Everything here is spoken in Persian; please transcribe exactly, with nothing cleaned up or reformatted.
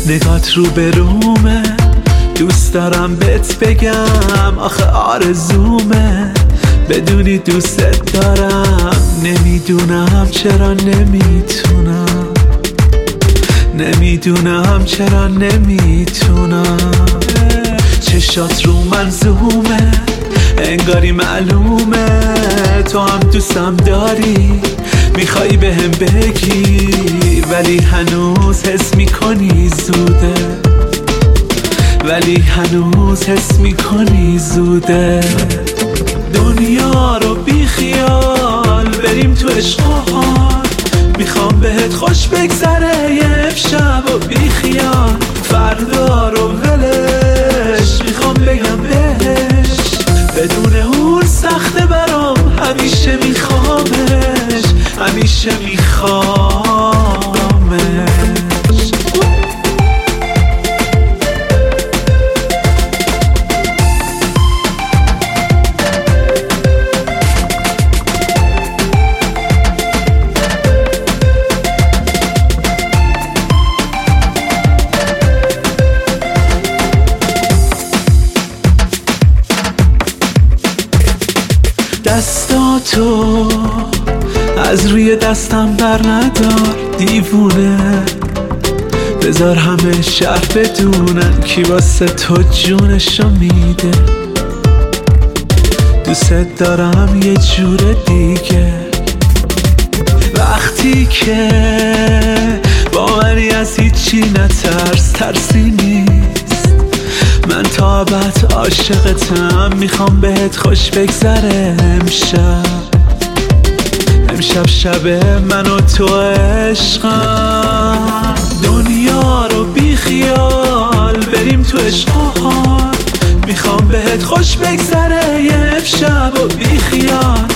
نگات رو به رومه، دوست دارم بهت بگم آخه آرزومه، بدونی دوستت دارم، نمیدونم چرا نمیتونم، نمیدونم چرا نمیتونم. چشات رو من زومه، انگاری معلومه تو هم دوستم داری، میخوای بهم بگی ولی هنوز حس میکنی زوده، ولی هنوز حس میکنی زوده. دنیا رو بی خیال بریم تو عشق و حال، میخوام بهت خوش بگذره یه شب و بی خیال، فردا رو ولش میخوام بگم بهش، بدون اون سخته برام، همیشه میخوامش، همیشه میخوامش. دستاتو از روی دستم بر ندار دیوونه، بذار همه شهر بدونن کی واسه تو جونشو میده. دوست دارم یه جور دیگه، وقتی که با منی از هیچی نترس، ترسی نیست، من تا ابد عاشقتم، میخوام بهت خوش بگذره امشب، امشب شب من و تو عشقم. دنیا رو بی خیال بریم تو عشق و حال، میخوام بهت خوش بگذره یه شب و بی خیال،